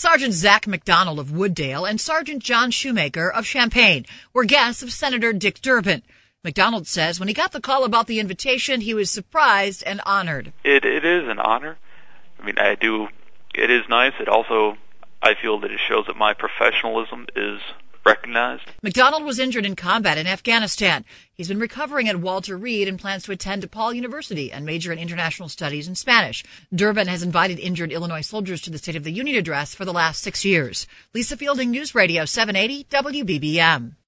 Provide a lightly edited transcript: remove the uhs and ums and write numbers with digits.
Sergeant Zach McDonald of Wooddale and Sergeant John Shoemaker of Champaign were guests of Senator Dick Durbin. McDonald says when he got the call about the invitation, he was surprised and honored. It is an honor. I mean, it is nice. It also, I feel that it shows that my professionalism is recognized. McDonald was injured in combat in Afghanistan. He's been recovering at Walter Reed and plans to attend DePaul University and major in international studies and Spanish. Durbin has invited injured Illinois soldiers to the State of the Union address for the last 6 years. Lisa Fielding, News Radio 780 WBBM.